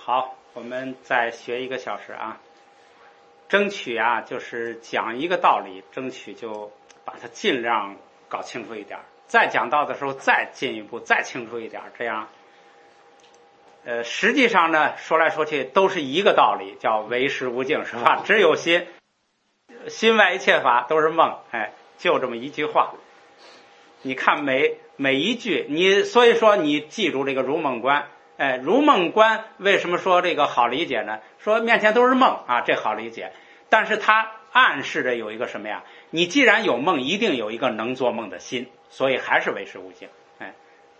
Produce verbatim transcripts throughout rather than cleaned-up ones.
好，我们再学一个小时啊，争取啊就是讲一个道理，争取就把它尽量搞清楚一点，再讲到的时候再进一步再清楚一点，这样呃实际上呢说来说去都是一个道理，叫唯识无境，是吧？只有心，心外一切法都是梦，哎，就这么一句话。你看每每一句，你所以说你记住这个如梦观。哎，如梦观为什么说这个好理解呢？说面前都是梦啊，这好理解。但是它暗示着有一个什么呀？你既然有梦，一定有一个能做梦的心，所以还是唯识无境。哎，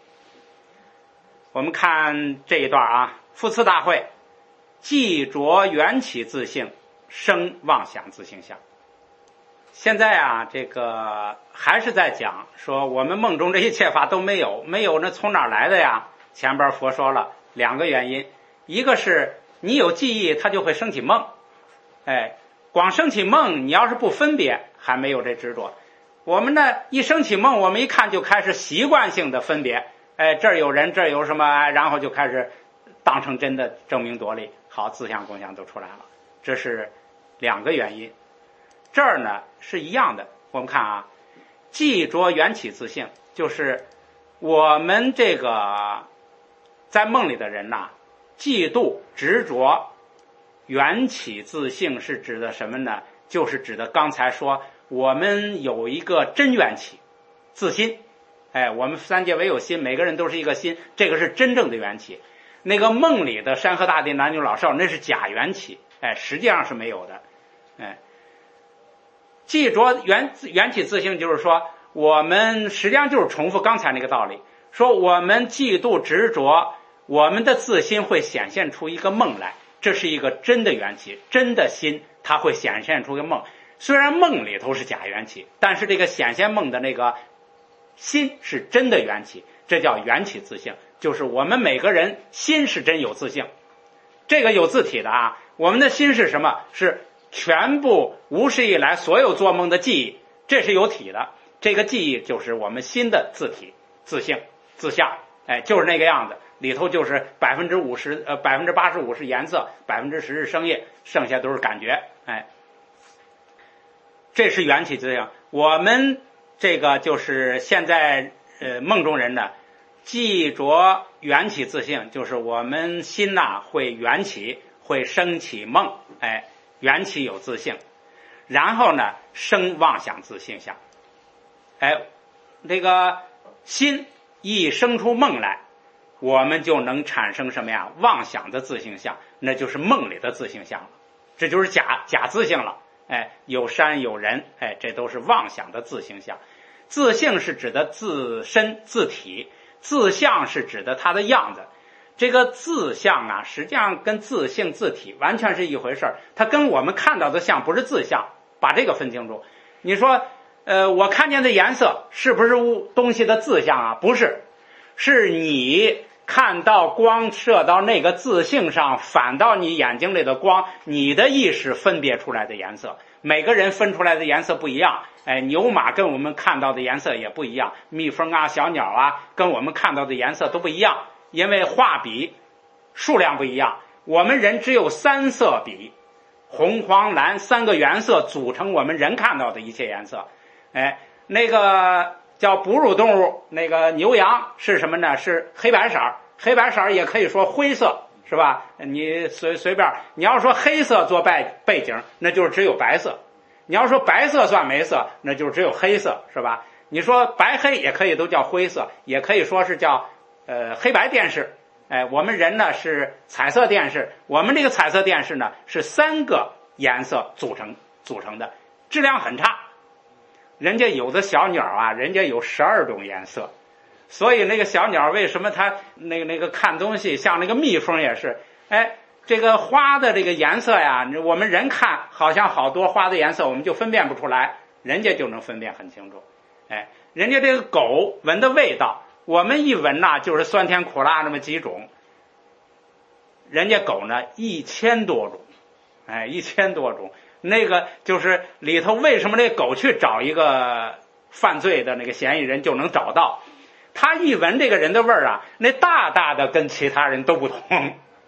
我们看这一段啊，复次大会，既着缘起自性，生妄想自性相。现在啊，这个还是在讲说我们梦中这一切法都没有，没有那从哪儿来的呀？前边佛说了两个原因，一个是你有记忆，它就会升起梦，哎，光升起梦，你要是不分别，还没有这执着。我们呢，一升起梦，我们一看就开始习惯性的分别，哎，这儿有人，这儿有什么，然后就开始当成真的争名夺利，好，自相共相都出来了，这是两个原因。这儿呢是一样的，我们看啊，既着缘起自性，就是我们这个在梦里的人呐、啊，嫉妒执着缘起自性是指的什么呢？就是指的刚才说我们有一个真缘起自心，哎，我们三界唯有心，每个人都是一个心，这个是真正的缘起。那个梦里的山河大地男女老少那是假缘起，哎，实际上是没有的。哎，记着缘缘起自性，就是说我们实际上就是重复刚才那个道理，说我们嫉妒执着，我们的自心会显现出一个梦来，这是一个真的缘起，真的心它会显现出个梦。虽然梦里头是假缘起，但是这个显现梦的那个心是真的缘起，这叫缘起自性，就是我们每个人心是真有自性，这个有自体的啊。我们的心是什么？是全部无始以来所有做梦的记忆，这是有体的，这个记忆就是我们心的自体、自性、自相，哎，就是那个样子。里头就是百分之五十，呃，百分之八十五是颜色，百分之十是声音，剩下都是感觉，哎，这是缘起自性。我们这个就是现在呃梦中人呢，记着缘起自性，就是我们心呐、啊、会缘起，会升起梦，哎，缘起有自性，然后呢生妄想自性相，哎，这个心一生出梦来，我们就能产生什么呀？妄想的自性相，那就是梦里的自性相了，这就是假假自性了。哎，有山有人，哎，这都是妄想的自性相。自性是指的自身自体，自相是指的它的样子。这个自相啊，实际上跟自性自体完全是一回事儿，它跟我们看到的相不是自相，把这个分清楚。你说，呃，我看见的颜色是不是东西的自相啊？不是，是你看到光射到那个自性上，反到你眼睛里的光，你的意识分别出来的颜色。每个人分出来的颜色不一样，哎，牛马跟我们看到的颜色也不一样，蜜蜂啊、小鸟啊，跟我们看到的颜色都不一样，因为画笔数量不一样。我们人只有三色笔，红、黄、蓝三个原色组成我们人看到的一切颜色。哎，那个叫哺乳动物，那个牛羊是什么呢？是黑白色，黑白色也可以说灰色，是吧？你随随便，你要说黑色做背背景，那就是只有白色；你要说白色算没色，那就是只有黑色，是吧？你说白黑也可以都叫灰色，也可以说是叫呃黑白电视。哎，我们人呢是彩色电视，我们这个彩色电视呢是三个颜色组成组成的，质量很差。人家有的小鸟啊，人家有十二种颜色，所以那个小鸟为什么它那个那个看东西像那个蜜蜂也是，哎，这个花的这个颜色呀，我们人看好像好多花的颜色我们就分辨不出来，人家就能分辨很清楚。哎，人家这个狗闻的味道，我们一闻呐、啊、就是酸甜苦辣那么几种，人家狗呢一千多种，哎，一千多种。那个就是里头为什么那狗去找一个犯罪的那个嫌疑人就能找到，他一闻这个人的味儿啊，那大大的跟其他人都不同，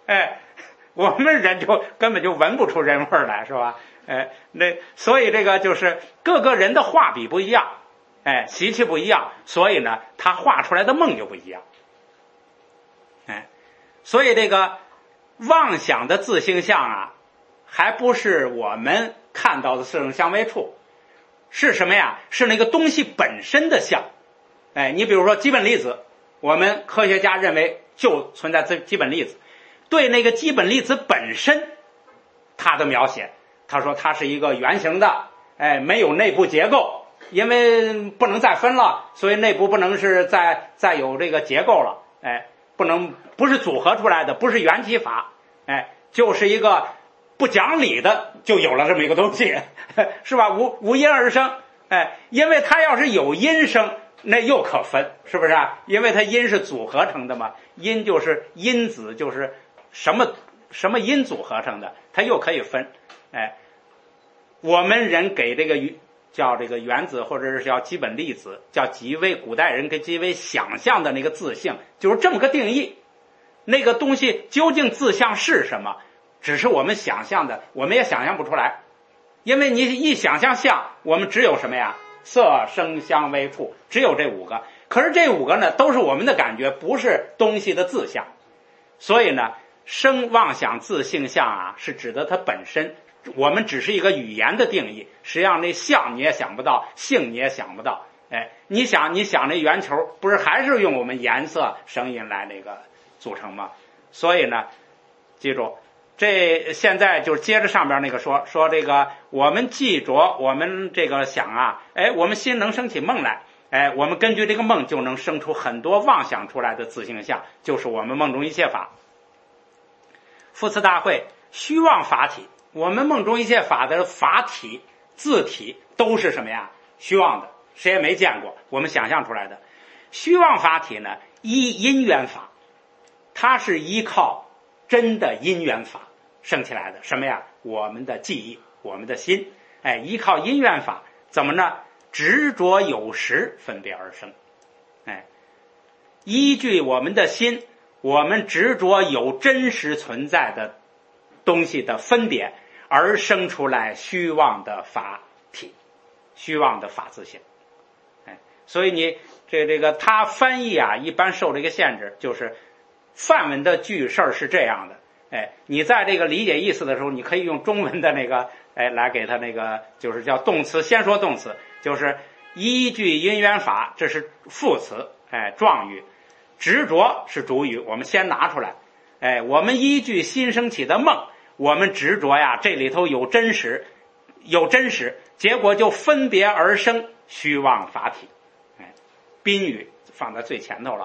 哎，我们人就根本就闻不出人味儿来，是吧？哎，那所以这个就是各个人的画笔不一样，哎，习气不一样，所以呢，他画出来的梦就不一样。哎，所以这个妄想的自性相啊，还不是我们看到的四种相为处，是什么呀？是那个东西本身的相。哎，你比如说基本粒子，我们科学家认为就存在这基本粒子，对那个基本粒子本身，它的描写，他说它是一个圆形的，哎，没有内部结构，因为不能再分了，所以内部不能是再再有这个结构了，哎，不能不是组合出来的，不是缘起法，哎，就是一个不讲理的就有了这么一个东西，是吧？无无因而生，哎，因为它要是有因生，那又可分，是不是啊？因为它因是组合成的嘛，因就是因子，就是什么什么因组合成的，它又可以分。哎，我们人给这个叫这个原子或者是叫基本粒子，叫极微，古代人给极微想象的那个自性，就是这么个定义。那个东西究竟自相是什么，只是我们想象的，我们也想象不出来。因为你一想象相，我们只有什么呀？色声香味触，只有这五个。可是这五个呢，都是我们的感觉，不是东西的自相。所以呢，生妄想自性相啊，是指的它本身。我们只是一个语言的定义，实际上那相你也想不到，性你也想不到。哎，你想你想那圆球，不是还是用我们颜色、声音来那个组成吗？所以呢，记住。这现在就是接着上边那个说说这个，我们记着我们这个想啊，哎，我们心能生起梦来，哎，我们根据这个梦就能生出很多妄想出来的自性相，就是我们梦中一切法。复次大会，虚妄法体，我们梦中一切法的法体、字体都是什么呀？虚妄的，谁也没见过，我们想象出来的。虚妄法体呢，依因缘法，它是依靠真的因缘法生起来的。什么呀？我们的记忆，我们的心，哎，依靠因缘法，怎么呢？执着有实，分别而生。哎，依据我们的心，我们执着有真实存在的东西的分别，而生出来虚妄的法体，虚妄的法自性。哎，所以你这这个他翻译啊，一般受这个限制，就是梵文的句式是这样的。哎，你在这个理解意思的时候，你可以用中文的那个，哎，来给它那个，就是叫动词。先说动词，就是依据因缘法，这是副词，哎，状语。执着是主语，我们先拿出来。哎，我们依据新升起的梦，我们执着呀，这里头有真实，有真实，结果就分别而生虚妄法体。哎，宾语放在最前头了。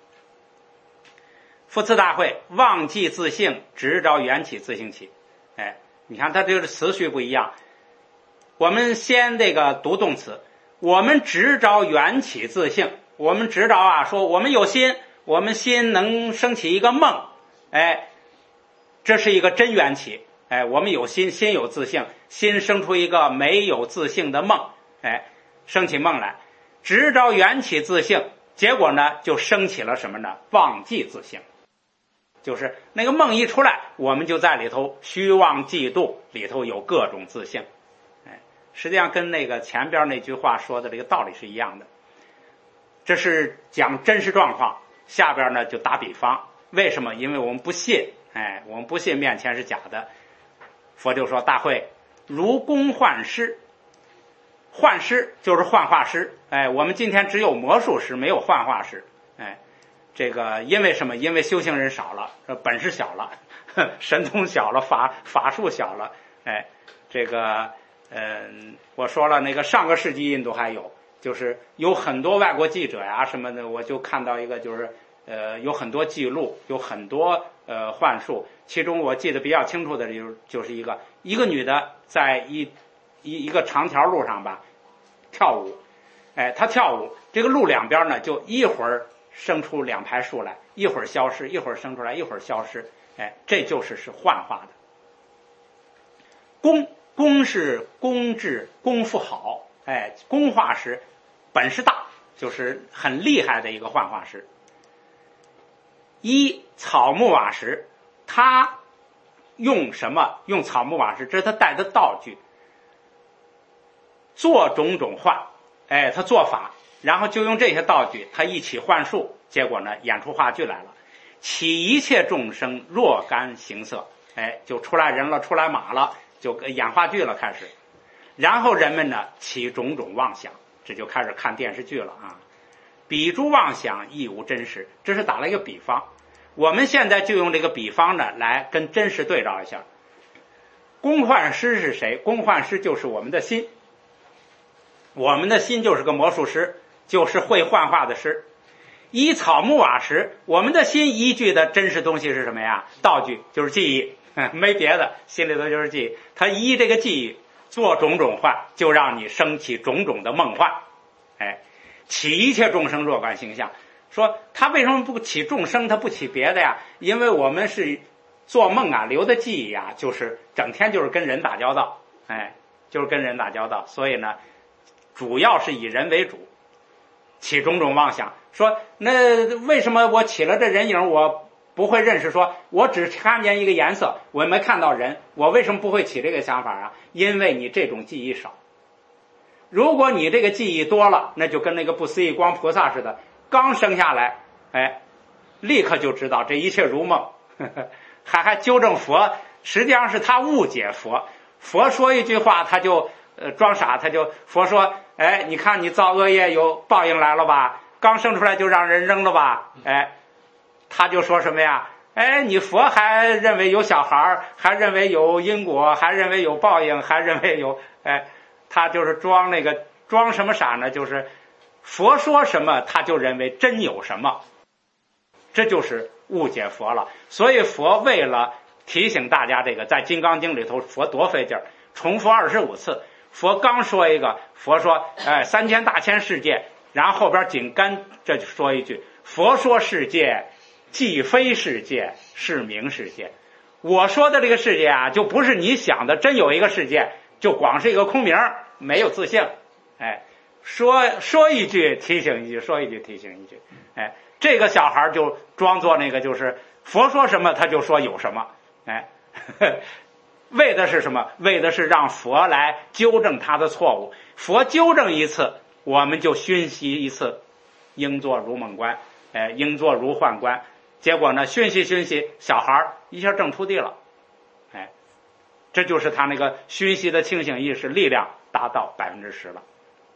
复次大会，忘记自性，执着缘起自性起。哎，你看它这个词序不一样。我们先这个读动词，我们执着缘起自性，我们执着啊，说我们有心，我们心能升起一个梦，哎，这是一个真缘起。哎，我们有心，心有自性，心生出一个没有自性的梦，哎，升起梦来，执着缘起自性，结果呢，就升起了什么呢？忘记自性。就是那个梦一出来，我们就在里头虚妄嫉妒，里头有各种自性。哎，实际上跟那个前边那句话说的这个道理是一样的。这是讲真实状况，下边呢就打比方。为什么？因为我们不信，哎，我们不信面前是假的。佛就说：大会，如工幻师，幻师就是幻化师。哎，我们今天只有魔术师，没有幻化师。哎。这个因为什么？因为修行人少了，本事小了，神通小了，法法术小了。哎，这个嗯，我说了，那个上个世纪印度还有，就是有很多外国记者呀什么的，我就看到一个，就是呃有很多记录，有很多呃幻术。其中我记得比较清楚的就就是一个一个女的在一一一个长条路上吧跳舞，哎，她跳舞，这个路两边呢就一会儿生出两排树来，一会儿消失，一会儿生出来，一会儿消失。哎，这就是是幻化的。功功是功智，功夫好。哎，功化师本事大，就是很厉害的一个幻化师。一草木瓦石， 他用什么？用草木瓦石，这是他带的道具，做种种幻，哎，他做法，然后就用这些道具，他一起幻术，结果呢，演出话剧来了。起一切众生若干形色，哎，就出来人了，出来马了，就演话剧了，开始。然后人们呢起种种妄想，这就开始看电视剧了啊。比诸妄想亦无真实，这是打了一个比方。我们现在就用这个比方呢来跟真实对照一下。公幻师是谁？公幻师就是我们的心，我们的心就是个魔术师，就是会幻化的师。依草木瓦石，我们的心依据的真实东西是什么呀？道具，就是记忆，没别的，心里头就是记忆。他依这个记忆做种种幻，就让你升起种种的梦幻。哎，起一切众生若干形象。说他为什么不起众生，他不起别的呀？因为我们是做梦啊，留的记忆啊，就是整天就是跟人打交道，哎，就是跟人打交道，所以呢，主要是以人为主，起种种妄想。说那为什么我起了这人影，我不会认识？说我只看见一个颜色，我没看到人，我为什么不会起这个想法啊？因为你这种记忆少。如果你这个记忆多了，那就跟那个不思议光菩萨似的，刚生下来，哎，立刻就知道这一切如梦，呵呵，还还纠正佛，实际上是他误解佛。佛说一句话，他就呃装傻，他就佛说，哎，你看你造恶业有报应来了吧？刚生出来就让人扔了吧？哎，他就说什么呀？哎，你佛还认为有小孩，还认为有因果，还认为有报应，还认为有，哎，他就是装那个装什么傻呢？就是佛说什么，他就认为真有什么，这就是误解佛了。所以佛为了提醒大家这个，在《金刚经》里头，佛多费劲儿，重复二十五次。佛刚说一个，佛说，哎，三千大千世界。然后后边紧跟这就说一句，佛说世界既非世界，是名世界。我说的这个世界啊，就不是你想的真有一个世界，就光是一个空名，没有自性。哎，说说一句提醒一句，说一句提醒一句。哎，这个小孩就装作那个就是佛说什么他就说有什么。哎，呵呵，为的是什么？为的是让佛来纠正他的错误。佛纠正一次，我们就熏习一次，应作如梦观，哎，应作如幻观。结果呢，熏习熏习，小孩一下证出地了，哎，这就是他那个熏习的清醒意识力量达到百分之十了。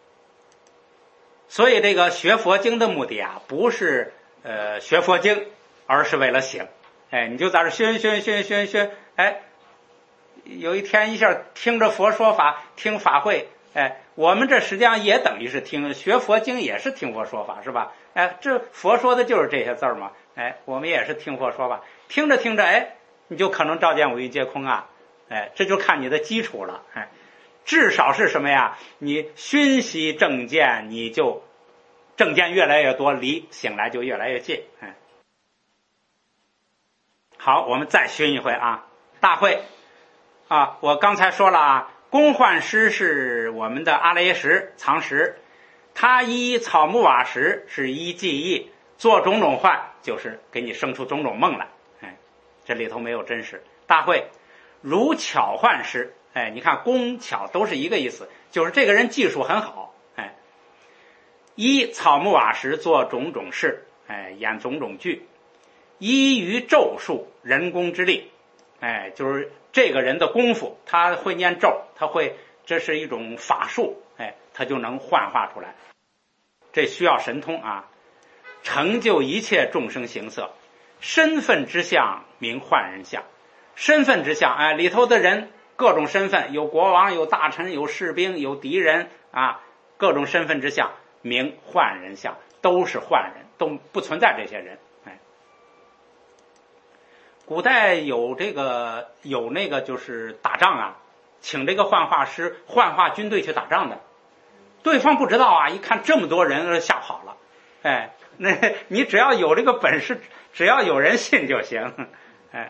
所以这个学佛经的目的啊，不是呃学佛经，而是为了醒。哎，你就在这熏熏熏熏熏，哎，有一天一下听着佛说法，听法会。哎，我们这实际上也等于是听学佛经，也是听佛说法，是吧？哎，这佛说的就是这些字儿嘛。哎，我们也是听佛说法，听着听着，哎，你就可能照见五蕴皆空啊。哎，这就看你的基础了。哎，至少是什么呀？你熏习正见，你就正见越来越多，离醒来就越来越近。哎，好，我们再熏一回啊，大会啊，我刚才说了啊。公幻师是我们的阿赖石藏石，他依草木瓦石是依记忆，做种种幻，就是给你生出种种梦来。哎，这里头没有真实。大会如巧幻师，哎，你看工巧都是一个意思，就是这个人技术很好。哎，依草木瓦石做种种事，哎，演种种剧，依于咒术人工之力，哎，就是这个人的功夫，他会念咒，他会，这是一种法术，哎，他就能幻化出来。这需要神通啊！成就一切众生形色，身份之相名幻人相。身份之相，哎，里头的人各种身份，有国王，有大臣，有士兵，有敌人啊，各种身份之相名幻人相，都是幻人，都不存在这些人。古代有这个有那个就是打仗啊，请这个幻化师幻化军队去打仗的，对方不知道啊，一看这么多人吓跑了。哎，那你只要有这个本事，只要有人信就行。哎，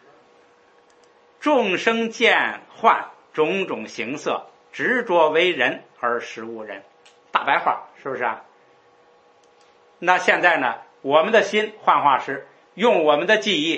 众生见幻种种形色，执着为人而实无人。大白话是不是啊？那现在呢，我们的心幻化师用我们的记忆，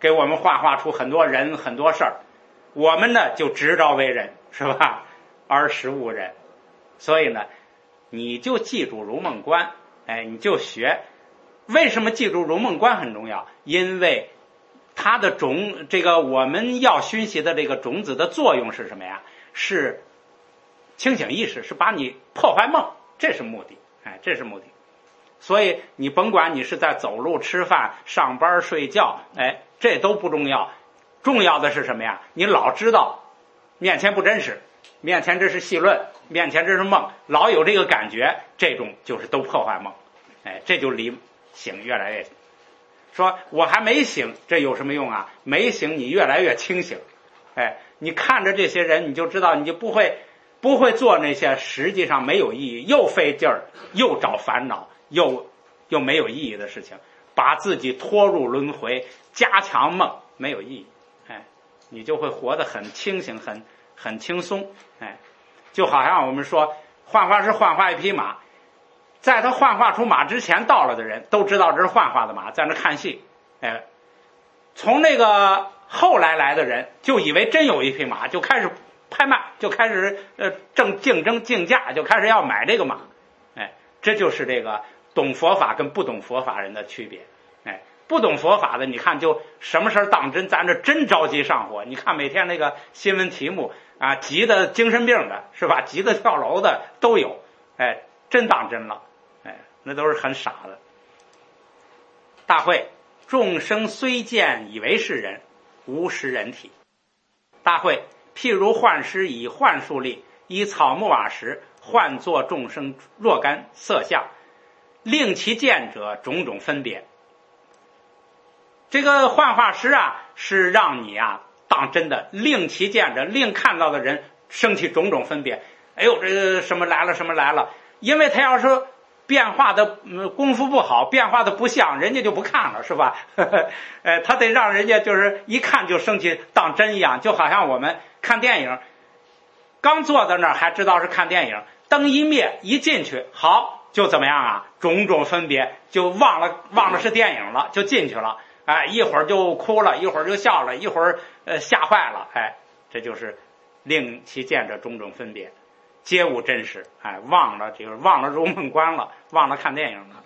给我们幻化出很多人很多事儿，我们呢就执照为人，是吧？而实无人。所以呢，你就记住如梦观，哎，你就学。为什么记住如梦观很重要？因为它的种，这个我们要熏习的这个种子的作用是什么呀？是清醒意识，是把你破坏梦，这是目的，哎，这是目的。所以你甭管你是在走路、吃饭、上班、睡觉，哎，这都不重要。重要的是什么呀？你老知道面前不真实，面前这是戏论，面前这是梦，老有这个感觉，这种就是都破坏梦，哎，这就离醒越来越近。说我还没醒，这有什么用啊？没醒，你越来越清醒。哎，你看着这些人，你就知道，你就不会不会做那些实际上没有意义、又费劲儿、又找烦恼、又又没有意义的事情，把自己拖入轮回，加强梦，没有意义。哎，你就会活得很清醒，很很轻松。哎，就好像我们说，幻化师幻化一匹马。在他幻化出马之前到了的人都知道这是幻化的马，在那看戏。哎，从那个后来来的人就以为真有一匹马，就开始拍卖，就开始呃正竞争竞价，就开始要买这个马。哎，这就是这个懂佛法跟不懂佛法人的区别。哎，不懂佛法的，你看就什么事儿当真，咱这真着急上火。你看每天那个新闻题目啊，急的精神病的是吧？急的跳楼的都有。哎，真当真了。那都是很傻的。大会，众生虽见以为是人，无实人体。大会，譬如幻师以幻术力，以草木瓦石幻作众生若干色相，令其见者种种分别。这个幻化师啊，是让你啊当真的，令其见者，令看到的人生起种种分别。哎呦，这个什么来了，什么来了？因为他要说变化的、嗯、功夫不好，变化的不像，人家就不看了，是吧？呃，他得让人家就是一看就生气，当真一样，就好像我们看电影，刚坐在那儿还知道是看电影，灯一灭，一进去，好就怎么样啊？种种分别，就忘了忘了是电影了，就进去了。哎，一会儿就哭了，一会儿就笑了，一会儿呃吓坏了。哎，这就是令其见者种种分别。皆无真实，哎，忘了就是忘了如梦观了，忘了看电影了。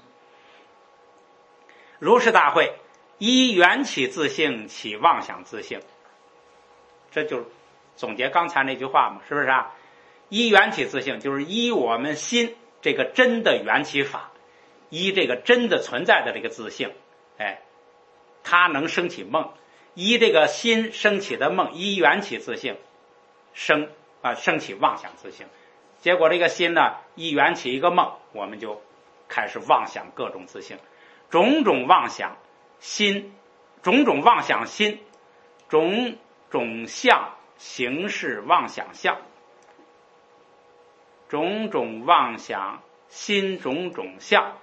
如是大会，依缘起自性，起妄想自性。这就是总结刚才那句话嘛，是不是啊？依缘起自性，就是依我们心这个真的缘起法，依这个真的存在的这个自性，哎，它能升起梦，依这个心升起的梦，依缘起自性，生啊升起妄想自性。结果这个心呢，一缘起一个梦，我们就开始妄想各种自性，种种妄想心，种种妄想心，种种相形式妄想相，种种妄想心，种种相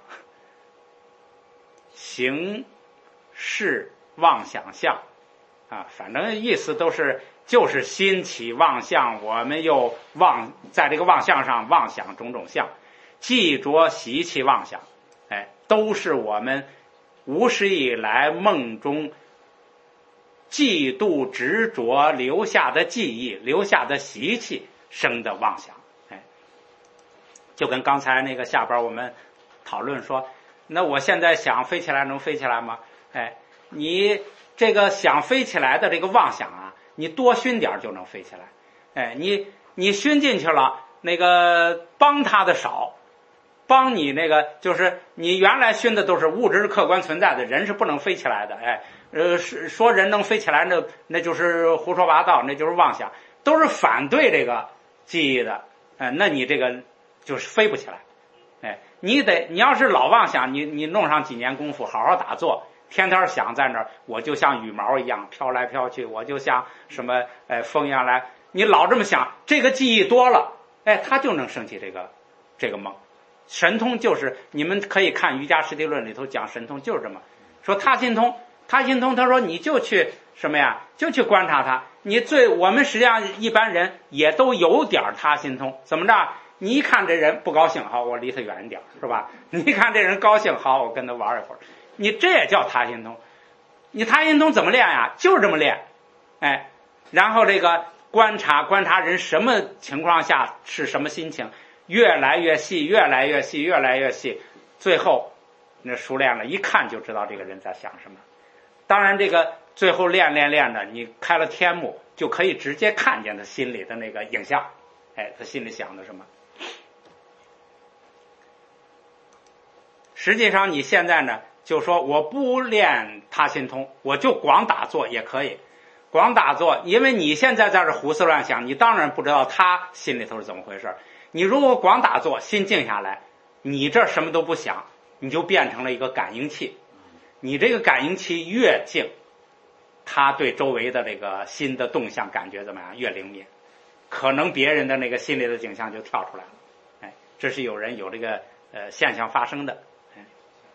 形式妄想相啊，反正意思都是。就是心起妄想，我们又妄在这个妄想上妄想种种相，记着习气妄想，哎，都是我们无始以来梦中嫉妒执着留下的记忆、留下的习气生的妄想，哎，就跟刚才那个下边我们讨论说，那我现在想飞起来能飞起来吗？哎，你这个想飞起来的这个妄想啊。你多熏点就能飞起来，哎，你你熏进去了，那个帮他的少，帮你那个就是你原来熏的都是物质客观存在的，人是不能飞起来的，哎，呃，说人能飞起来，那那就是胡说八道，那就是妄想，都是反对这个记忆的，哎，那你这个就是飞不起来，哎，你得你要是老妄想，你你弄上几年功夫，好好打坐。天天想在那儿，我就像羽毛一样飘来飘去，我就像什么呃风一样来。你老这么想，这个记忆多了，哎，他就能升起这个这个梦。神通就是你们可以看《瑜伽师地论》里头讲神通就是这么说。他心通，他心通，他说你就去什么呀？就去观察他。你最我们实际上一般人也都有点他心通，怎么着？你一看这人不高兴，好，我离他远一点，是吧？你一看这人高兴，好，我跟他玩一会儿。你这也叫他心通， 你他心通怎么练呀？就是这么练，哎，然后这个观察观察人什么情况下是什么心情，越来越细，越来越细，越来越细，最后那熟练了，一看就知道这个人在想什么。当然，这个最后练练练的，你开了天目，就可以直接看见他心里的那个影像，哎，他心里想的什么。实际上，你现在呢，就说我不练他心通，我就光打坐也可以。光打坐，因为你现在在这胡思乱想，你当然不知道他心里头是怎么回事。你如果光打坐，心静下来，你这什么都不想，你就变成了一个感应器。你这个感应器越静，他对周围的这个心的动向感觉怎么样？越灵敏，可能别人的那个心里的景象就跳出来了。哎，这是有人有这个呃现象发生的。哎，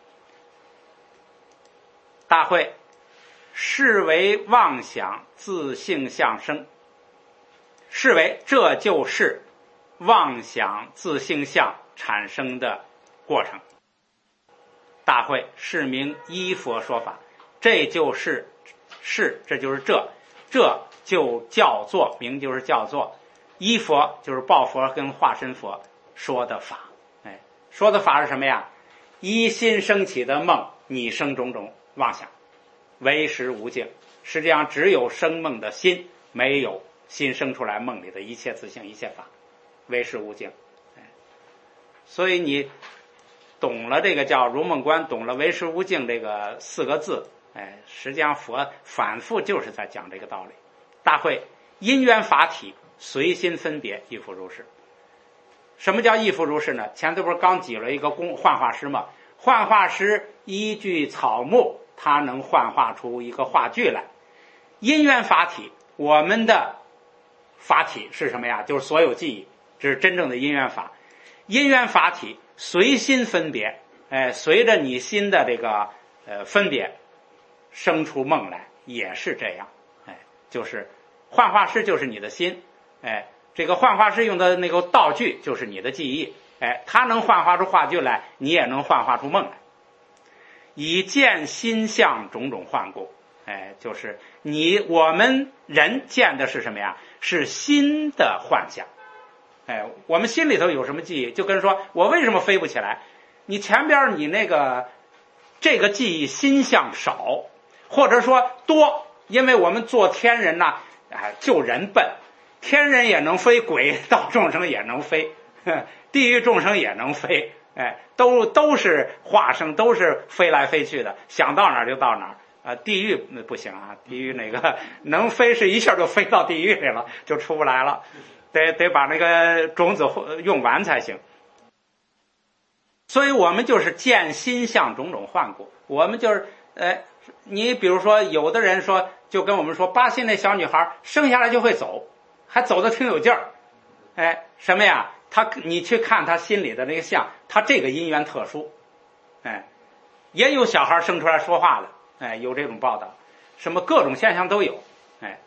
大会是为妄想自性相生，是为这就是妄想自性相产生的过程。大会是名依佛说法，这就是是，这就是这，这就叫做名，就是叫做依佛，就是报佛跟化身佛说的法。哎，说的法是什么呀？依心升起的梦，你生种种妄想，为实无境。实际上只有生梦的心，没有心生出来梦里的一切自性一切法，为实无境。哎，所以你懂了这个叫如梦观，懂了为实无境这个四个字，哎，实际上佛反复就是在讲这个道理。大会因缘法体随心分别，亦复如是。什么叫亦复如是呢？前头不是刚举了一个工幻化师吗？幻化师依据草木，它能幻化出一个话剧来。因缘法体，我们的法体是什么呀？就是所有记忆，这是真正的因缘法。因缘法体随心分别，哎，随着你心的这个呃分别，生出梦来，也是这样。哎，就是幻化师就是你的心，哎，这个幻化师用的那个道具就是你的记忆，哎，它能幻化出话剧来，你也能幻化出梦来。以见心相种种幻故，哎，就是你我们人见的是什么呀？是心的幻象。哎，我们心里头有什么记忆，就跟说我为什么飞不起来，你前边你那个这个记忆心象少，或者说多，因为我们做天人呐，哎，就人笨，天人也能飞，鬼道众生也能飞，地狱众生也能飞，哎，都都是化生，都是飞来飞去的，想到哪儿就到哪儿。啊，地狱不行啊，地狱那个能飞是一下就飞到地狱里了，就出不来了。得得把那个种子用完才行。所以我们就是见心相种种幻故，我们就是呃，你比如说有的人说，就跟我们说巴西那小女孩生下来就会走，还走得挺有劲儿，哎，什么呀？他你去看他心里的那个相，他这个因缘特殊，哎，也有小孩生出来说话了，哎，有这种报道，什么各种现象都有，哎，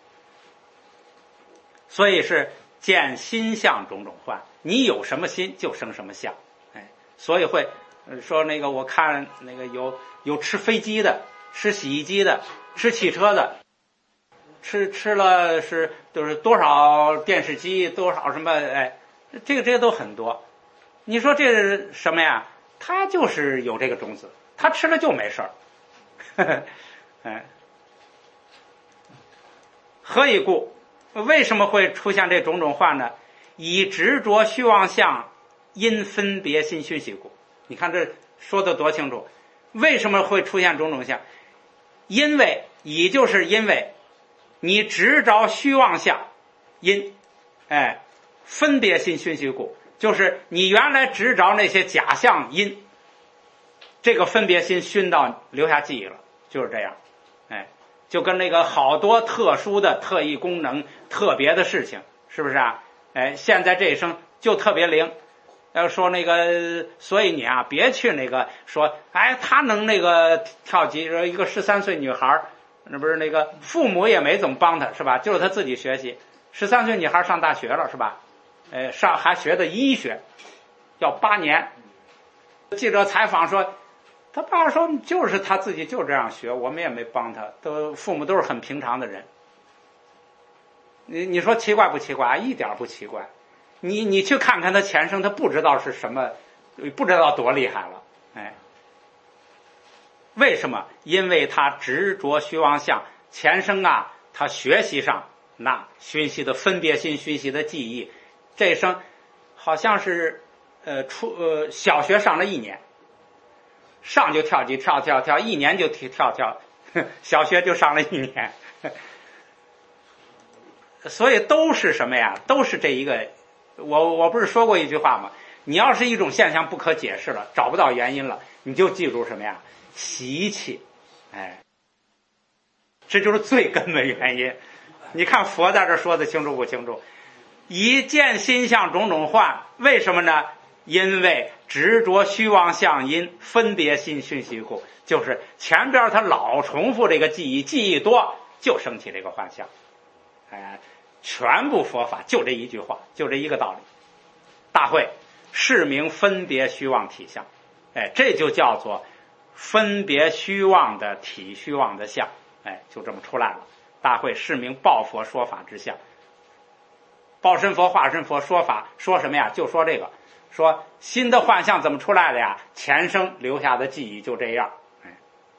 所以是见心相种种幻，你有什么心就生什么相，哎，所以会说那个我看那个有有吃飞机的，吃洗衣机的，吃汽车的，吃吃了是就是多少电视机，多少什么，哎，这个这些都很多。你说这是什么呀？他就是有这个种子，他吃了就没事儿。哎，何以故？为什么会出现这种种幻呢？以执着虚妄相，因分别心熏习故。你看这说的多清楚。为什么会出现种种相？因为以就是因为你执着虚妄相，因哎分别心熏习故，就是你原来执着那些假象因，这个分别心熏到留下记忆了，就是这样。哎，就跟那个好多特殊的特异功能特别的事情，是不是啊？哎，现在这一生就特别灵。要说那个，所以你啊，别去那个说，哎，他能那个跳级，一个十三岁女孩，那不是那个父母也没怎么帮他，是吧？就是他自己学习。十三岁女孩上大学了，是吧？哎，上还学的医学，要八年。记者采访说， 他爸说就是他自己就这样学，我们也没帮他，都父母都是很平常的人。你你说奇怪不奇怪？一点不奇怪。你你去看看他前生，他不知道是什么，不知道多厉害了。哎，为什么？因为他执着虚妄相，前生啊，他学习上那熏习的分别心、熏习的记忆，这一生好像是呃初呃小学上了一年，上就跳级跳跳跳，一年就跳跳跳，小学就上了一年，所以都是什么呀？都是这一个。我我不是说过一句话吗？你要是一种现象不可解释了，找不到原因了，你就记住什么呀？习气，哎，这就是最根本原因。你看佛在这说的清楚不清楚？一见心相种种幻，为什么呢？因为执着虚妄相因，分别心熏习故，就是前边他老重复这个记忆，记忆多就生起这个幻象。哎，全部佛法就这一句话，就这一个道理。大会是名分别虚妄体相，哎，这就叫做分别虚妄的体，虚妄的相，哎，就这么出来了。大会是名报佛说法之相，报身佛、化身佛说法，说什么呀？就说这个，说新的幻象怎么出来的呀？前生留下的记忆就这样。哎，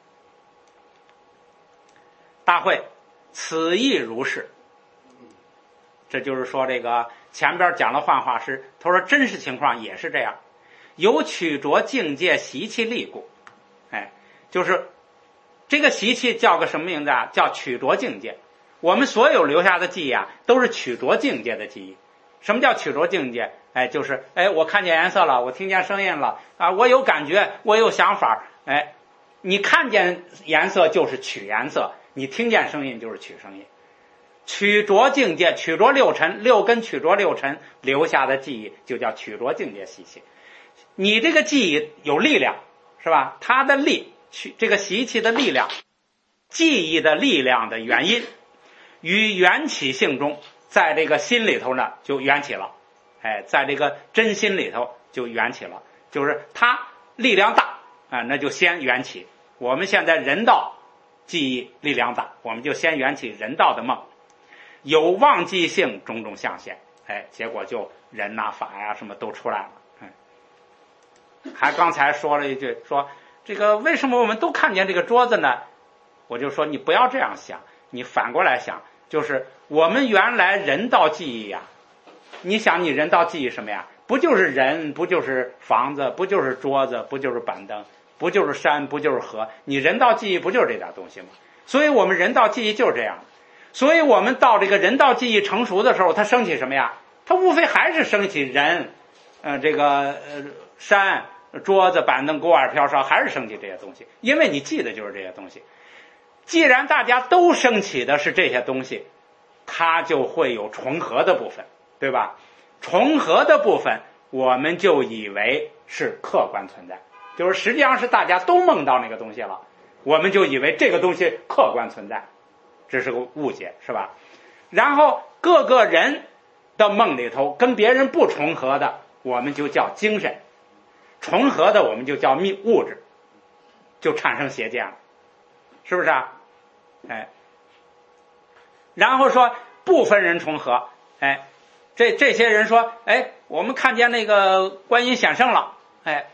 大会此亦如是。这就是说，这个前边讲了幻化师，他说真实情况也是这样，有取着境界习气力故。哎，就是这个习气叫个什么名字啊？叫取着境界。我们所有留下的记忆啊，都是取着境界的记忆。什么叫取着境界？哎，就是哎，我看见颜色了，我听见声音了啊，我有感觉，我有想法。哎，你看见颜色就是取颜色，你听见声音就是取声音。取着境界，取着六尘，六根取着六尘留下的记忆就叫取着境界习气。你这个记忆有力量，是吧？它的力，这个习气的力量，记忆的力量的原因，与缘起性中，在这个心里头呢就缘起了。哎，在这个真心里头就缘起了，就是它力量大啊，那就先缘起。我们现在人道记忆力量大，我们就先缘起人道的梦。有忘记性种种象现，哎，结果就人呐、法呀、什么都出来了。哎，还刚才说了一句，说这个为什么我们都看见这个桌子呢？我就说你不要这样想，你反过来想，就是我们原来人道记忆呀，你想你人道记忆什么呀？不就是人，不就是房子，不就是桌子，不就是板凳，不就是山，不就是河？你人道记忆不就是这点东西吗？所以我们人道记忆就是这样。所以我们到这个人道记忆成熟的时候，它升起什么呀？它无非还是升起人，呃，这个呃山、桌子、板凳、锅碗瓢勺，还是升起这些东西，因为你记的就是这些东西。既然大家都升起的是这些东西，它就会有重合的部分，对吧？重合的部分，我们就以为是客观存在，就是实际上是大家都梦到那个东西了，我们就以为这个东西客观存在。这是个误解，是吧？然后各个人的梦里头跟别人不重合的，我们就叫精神；重合的我们就叫命物质，就产生邪见了，是不是啊？哎，然后说部分人重合，哎，这这些人说，哎，我们看见那个观音显圣了，哎，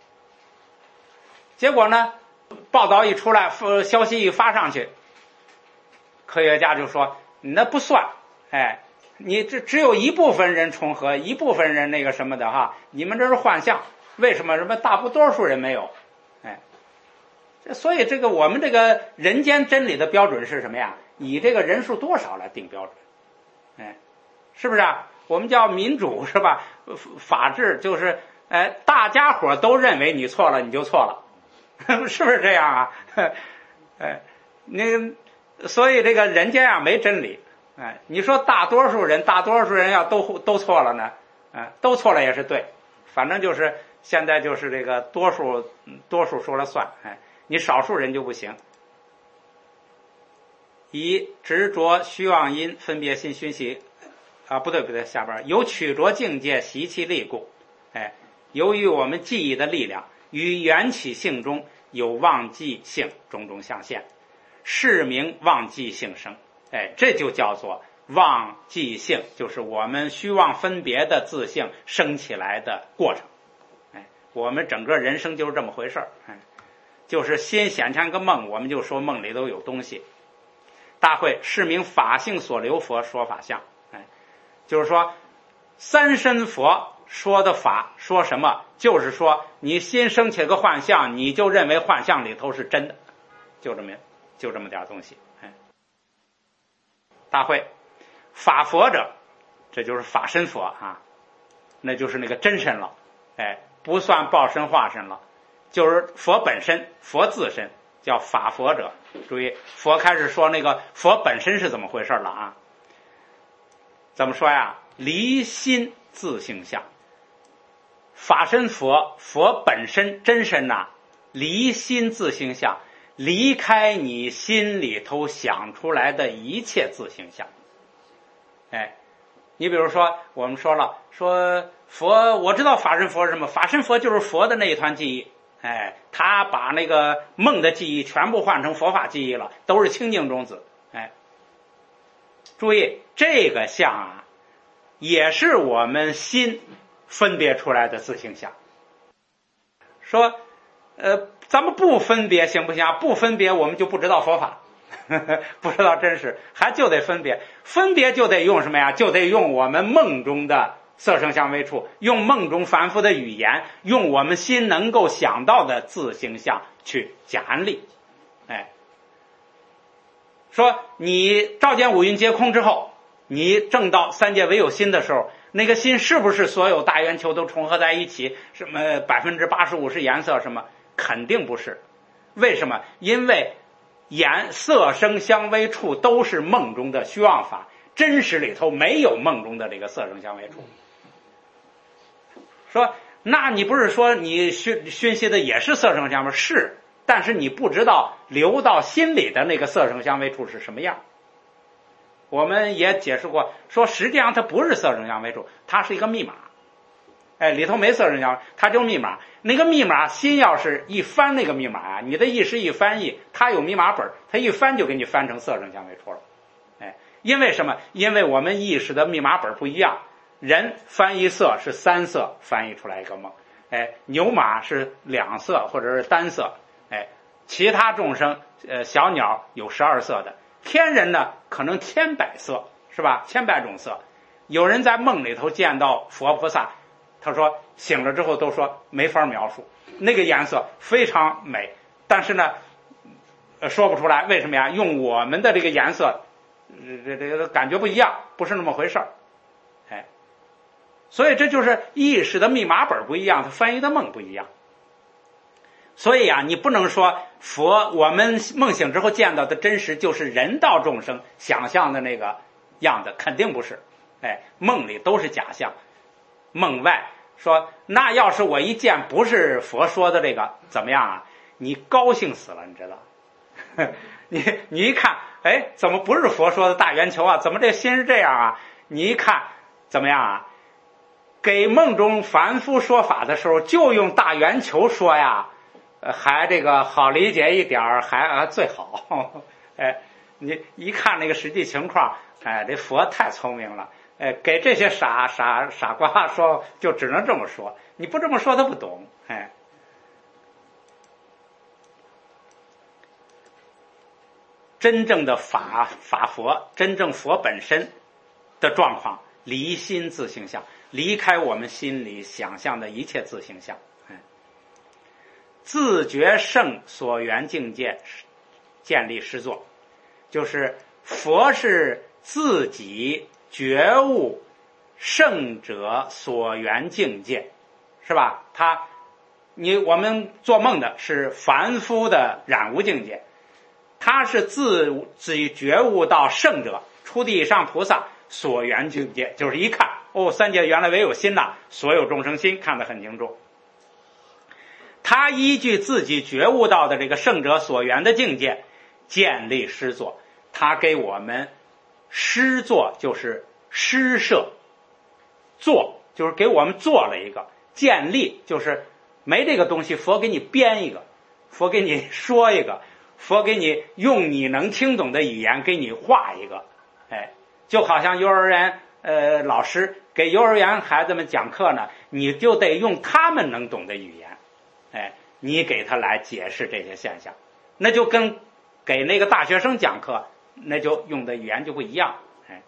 结果呢，报道一出来，消息一发上去。科学家就说你那不算，哎，你这只有一部分人重合，一部分人那个什么的哈，你们这是幻象，为什么什么大不多数人没有？哎，所以这个我们这个人间真理的标准是什么呀？以这个人数多少来定标准，哎，是不是啊？我们叫民主是吧？法治就是，哎，大家伙都认为你错了，你就错了，是不是这样啊？哎，那个。所以这个人间啊没真理，哎，你说大多数人，大多数人要都都错了呢，哎，都错了也是对，反正就是现在就是这个多数多数说了算，哎，你少数人就不行。以执着虚妄因分别心熏习，啊，不对不对，下边有取着境界习气力故，哎，由于我们记忆的力量与缘起性中有忘记性种种象现，是名忘记性生。哎，这就叫做忘记性，就是我们虚妄分别的自性生起来的过程。哎，我们整个人生就是这么回事儿。哎，就是心显成个梦，我们就说梦里头有东西。大会是名法性所留佛说法相。哎，就是说三身佛说的法说什么，就是说你心生起个幻象，你就认为幻象里头是真的，就这么就这么点东西。哎，大会法佛者，这就是法身佛啊，那就是那个真身了。哎，不算报身化身了，就是佛本身，佛自身叫法佛者。注意，佛开始说那个佛本身是怎么回事了啊？怎么说呀？离心自性相。法身佛，佛本身真身呐、啊，离心自性相，离开你心里头想出来的一切自性相。哎，你比如说，我们说了，说佛，我知道法身佛是什么？法身佛就是佛的那一团记忆。哎，他把那个梦的记忆全部换成佛法记忆了，都是清净种子。哎，注意这个相啊，也是我们心分别出来的自性相。说，呃，咱们不分别行不行啊？不分别我们就不知道佛法，呵呵，不知道真实，还就得分别。分别就得用什么呀？就得用我们梦中的色声香味触，用梦中凡夫的语言，用我们心能够想到的自性相去讲理。哎，说你照见五蕴皆空之后，你证到三界唯有心的时候，那个心是不是所有大圆球都重合在一起？什么百分之八十五是颜色？什么？肯定不是。为什么？因为颜色声香味触都是梦中的虚妄法，真实里头没有梦中的这个色声香味触。说，那你不是说你熏熏习的也是色声香味？是，但是你不知道流到心里的那个色声香味触是什么样。我们也解释过，说实际上它不是色声香味触，它是一个密码。哎，里头没色声香味，它就是密码。那个密码，心要是一翻那个密码啊，你的意识一翻译，它有密码本，它一翻就给你翻成色声香味触了。哎，因为什么？因为我们意识的密码本不一样。人翻译色是三色翻译出来一个梦，哎，牛马是两色或者是单色，哎，其他众生，呃，小鸟有十二色的，天人呢可能千百色，是吧？千百种色。有人在梦里头见到佛菩萨，他说醒了之后都说没法描述，那个颜色非常美，但是呢，呃，说不出来，为什么呀？用我们的这个颜色，这这个感觉不一样，不是那么回事儿。所以这就是意识的密码本不一样，它翻译的梦不一样。所以啊，你不能说佛我们梦醒之后见到的真实就是人道众生想象的那个样子，肯定不是。哎，梦里都是假象。梦外说，那要是我一见不是佛说的这个怎么样啊？你高兴死了，你知道？你你一看，哎，怎么不是佛说的大圆球啊？怎么这心是这样啊？你一看怎么样啊？给梦中凡夫说法的时候，就用大圆球说呀，呃，还这个好理解一点，还啊最好。哎，你一看那个实际情况，哎，这佛太聪明了，哎，给这些傻傻傻瓜说，就只能这么说，你不这么说他不懂，哎。真正的法法佛，真正佛本身的状况，离心自性相。离开我们心里想象的一切自性相，哎，自觉圣所缘境界建立施作，就是佛是自己觉悟圣者所缘境界，是吧？他，你我们做梦的是凡夫的染污境界，他是自己觉悟到圣者初地以上菩萨所缘境界，就是一看。哦，三界原来唯有心呐，所有众生心看得很清楚。他依据自己觉悟到的这个圣者所缘的境界，建立施作。他给我们施作就是施设，做就是给我们做了一个，建立就是没这个东西，佛给你编一个， 佛给你说一个，佛给你用你能听懂的语言给你画一个，哎，就好像幼儿园呃老师给幼儿园孩子们讲课呢，你就得用他们能懂的语言，哎，你给他来解释这些现象，那就跟给那个大学生讲课，那就用的语言就不一样，哎，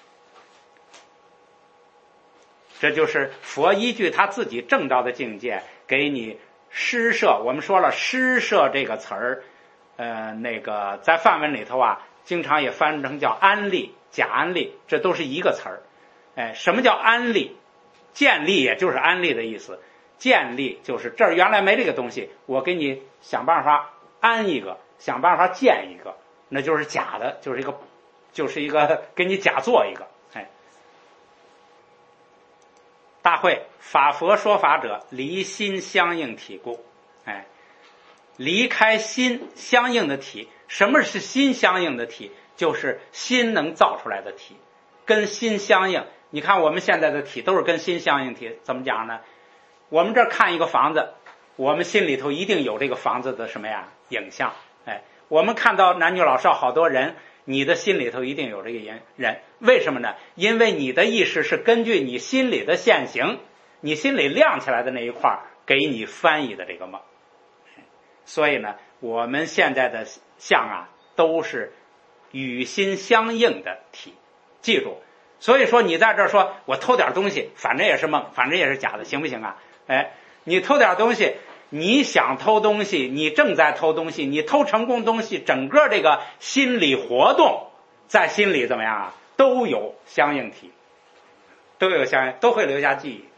这就是佛依据他自己证道的境界给你施设。我们说了施设这个词儿，呃，那个在梵文里头啊，经常也翻成叫安立、假安立，这都是一个词儿。哎，什么叫安立？建立也就是安立的意思，建立就是这儿原来没这个东西，我给你想办法安一个，想办法建一个，那就是假的，就是一个，就是一个给你假做一个。哎，大会法佛说法者，离心相应体故。哎，离开心相应的体。什么是心相应的体？就是心能造出来的体，跟心相应。你看我们现在的体都是跟心相应体，怎么讲呢？我们这儿看一个房子，我们心里头一定有这个房子的什么呀影像。哎，我们看到男女老少好多人，你的心里头一定有这个人，为什么呢？因为你的意识是根据你心里的现行，你心里亮起来的那一块给你翻译的这个梦。所以呢，我们现在的相啊都是与心相应的体，记住。所以说你在这儿说我偷点东西，反正也是梦，反正也是假的，行不行啊？哎，你偷点东西，你想偷东西，你正在偷东西，你偷成功东西，整个这个心理活动在心里怎么样啊？都有相应体，都有相应，都会留下记忆。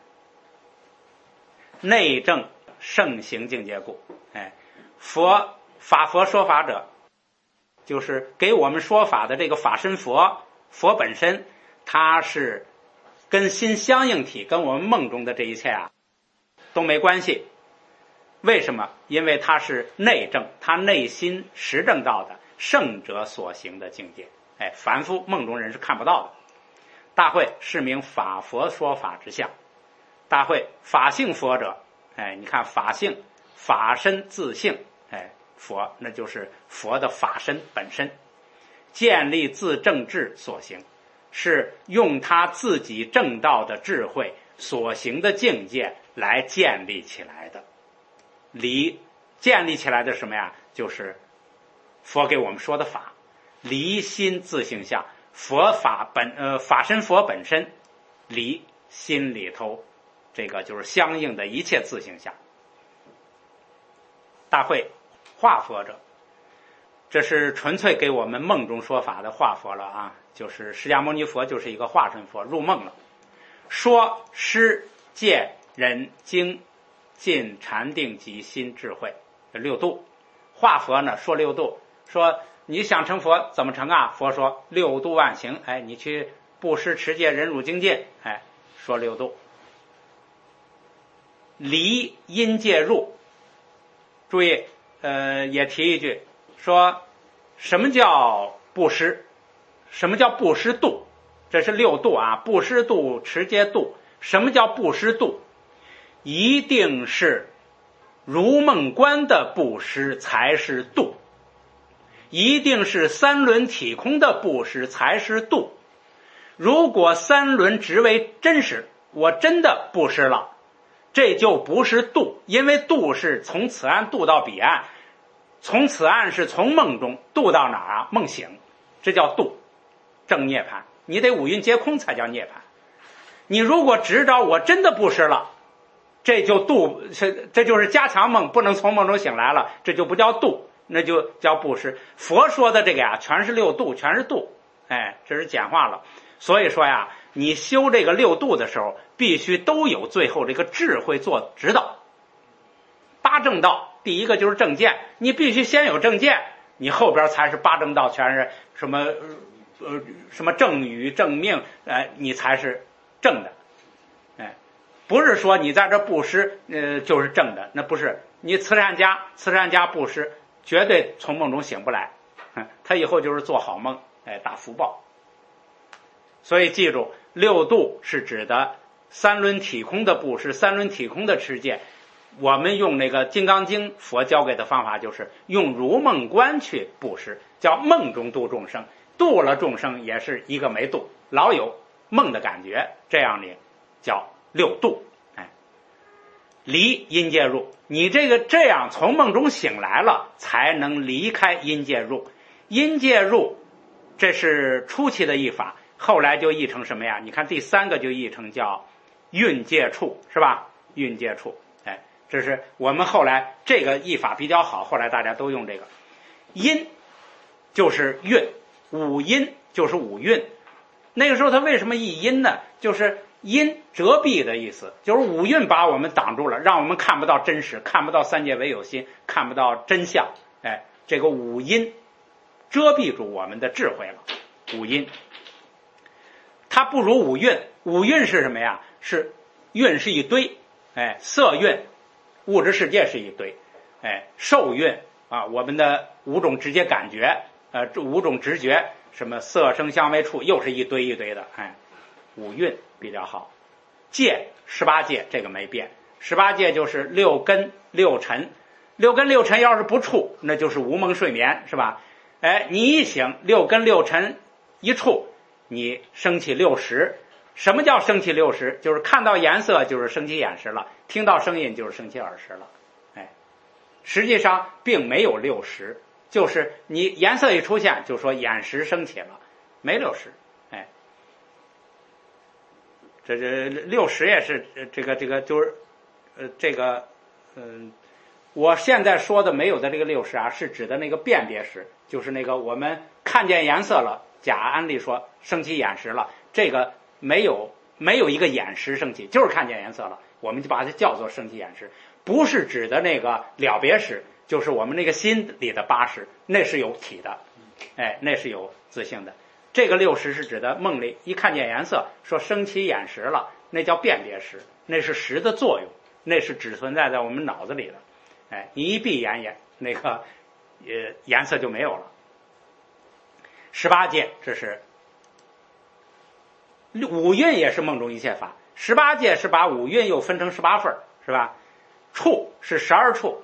内证圣行境界故。哎，佛法佛说法者，就是给我们说法的这个法身佛，佛本身它是跟心相应体，跟我们梦中的这一切啊都没关系。为什么？因为它是内证，它内心实证到的圣者所行的境界，哎，凡夫梦中人是看不到的。大会是名法佛说法之相。大会法性佛者，哎，你看法性，法身自性，哎，佛那就是佛的法身本身，建立自正智所行，是用他自己正道的智慧所行的境界来建立起来的。离建立起来的什么呀？就是佛给我们说的法，离心自性相，佛法本呃法身佛本身离心里头这个就是相应的一切自性相。大会化佛者，这是纯粹给我们梦中说法的化佛了啊，就是释迦牟尼佛就是一个化身佛，入梦了，说施戒忍精进禅定及心智慧这六度。化佛呢说六度，说你想成佛怎么成啊？佛说六度万行，哎，你去布施持戒忍辱精进，哎，说六度。离因戒入，注意呃也提一句，说什么叫布施？什么叫布施度？这是六度啊，布施度持戒度。什么叫布施度？一定是如梦观的布施才是度，一定是三轮体空的布施才是度。如果三轮只为真实，我真的布施了，这就不是度，因为度是从此岸度到彼岸，从此岸是从梦中度到哪儿啊？梦醒，这叫度，正涅槃。你得五蕴皆空才叫涅槃。你如果执着我真的布施了，这就度，这就是加强梦，不能从梦中醒来了，这就不叫度，那就叫布施。佛说的这个呀，全是六度，全是度，哎，这是简化了。所以说呀，你修这个六度的时候，必须都有最后这个智慧做指导。八正道，第一个就是正见，你必须先有正见，你后边才是八正道，全是什么呃什么正语正命，哎，你才是正的。哎，不是说你在这布施呃就是正的，那不是。你慈善家慈善家布施绝对从梦中醒不来，他以后就是做好梦，哎，大福报。所以记住，六度是指的三轮体空的布施，三轮体空的持戒， 我们用那个《金刚经》佛教给的方法，就是用如梦观去布施，叫梦中度众生，度了众生也是一个没度，老有梦的感觉，这样呢叫六度。哎，离阴界入，你这个这样从梦中醒来了，才能离开阴界入。阴界入，这是初期的译法，后来就译成什么呀？你看第三个就译成叫运界处，是吧？运界处。这是我们后来这个译法比较好，后来大家都用这个。阴就是运，五阴就是五运。那个时候他为什么译阴呢？就是阴遮蔽的意思，就是五运把我们挡住了，让我们看不到真实，看不到三界唯有心，看不到真相。哎，这个五阴遮蔽住我们的智慧了。五阴它不如五运，五运是什么呀？是运是一堆，哎，色运物质世界是一堆，哎，受运啊，我们的五种直接感觉，呃，五种直觉，什么色声香味触，又是一堆一堆的，哎，五蕴比较好。界十八界这个没变，十八界就是六根六尘，六根六尘要是不触，那就是无梦睡眠，是吧？哎，你一醒，六根六尘一触，你升起六识。什么叫升起六识？就是看到颜色就是升起眼识了，听到声音就是升起耳识了。哎，实际上并没有六识，就是你颜色一出现，就说眼识升起了，没六识。哎，这这六识也是这个这个就是呃这个嗯、呃，我现在说的没有的这个六识啊，是指的那个辨别识，就是那个我们看见颜色了，甲安利说升起眼识了，这个。没有没有一个眼识升起，就是看见颜色了，我们就把它叫做升起眼识，不是指的那个了别识，就是我们那个心里的八识，那是有体的，哎，那是有自性的。这个六识是指的梦里一看见颜色，说升起眼识了，那叫辨别识，那是识的作用，那是只存在在我们脑子里的。哎，你一闭眼眼，那个呃颜色就没有了。十八界，这是。五蕴也是梦中一切法，十八界是把五蕴又分成十八份，是吧？处是十二处，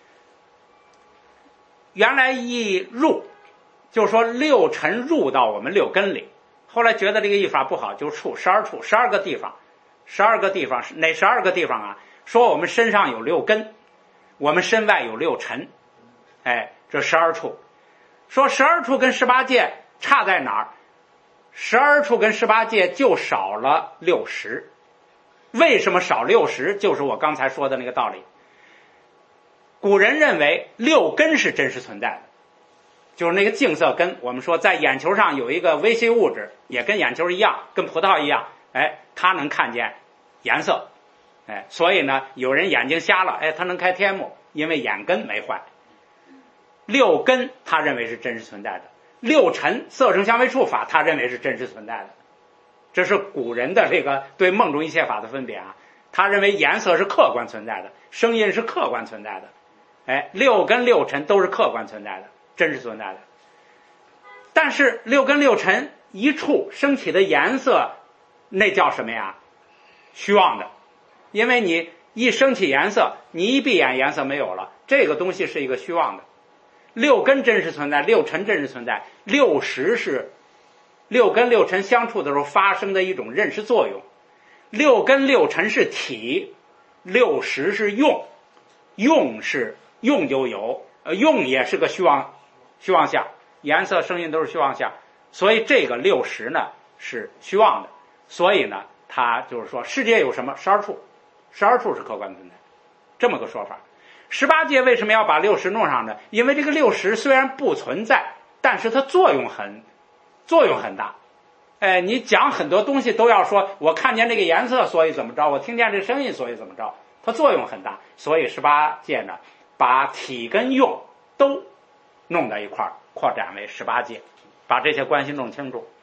原来一入就说六尘入到我们六根里，后来觉得这个译法不好，就处十二处，十二个地方，十二个地方是哪十二个地方啊？说我们身上有六根，我们身外有六尘，哎，这十二处。说十二处跟十八界差在哪儿？十二处跟十八界就少了六十，为什么少六十？就是我刚才说的那个道理。古人认为六根是真实存在的，就是那个净色根。我们说在眼球上有一个微细物质，也跟眼球一样，跟葡萄一样，哎，它能看见颜色，哎，所以呢，有人眼睛瞎了，哎，他能开天目，因为眼根没坏。六根他认为是真实存在的。六尘色声香味触法，他认为是真实存在的，这是古人的这个对梦中一切法的分别啊。他认为颜色是客观存在的，声音是客观存在的，哎，六根六尘都是客观存在的，真实存在的。但是六根六尘一触升起的颜色，那叫什么呀？虚妄的，因为你一升起颜色，你一闭眼颜色没有了，这个东西是一个虚妄的。六根真实存在，六尘真实存在，六识是六根六尘相处的时候发生的一种认识作用。六根六尘是体，六识是用，用是用就有，呃，用也是个虚妄虚妄相，颜色声音都是虚妄相，所以这个六识呢是虚妄的。所以呢，它就是说世界有什么？十二处，十二处是客观存在，这么个说法。十八界为什么要把六识弄上呢？因为这个六识虽然不存在，但是它作用很作用很大。哎，你讲很多东西都要说我看见这个颜色所以怎么着，我听见这个声音所以怎么着，它作用很大。所以十八界呢把体跟用都弄到一块儿，扩展为十八界，把这些关系弄清楚。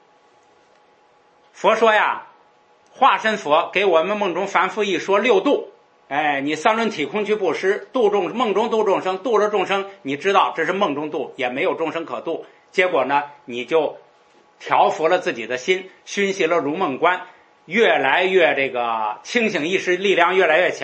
佛说呀，化身佛给我们梦中凡夫一说六度，哎，你三轮体空去布施，度众梦中度众生，度了众生，你知道这是梦中度，也没有众生可度。结果呢，你就调伏了自己的心，熏习了如梦观，越来越这个清醒意识力量越来越强，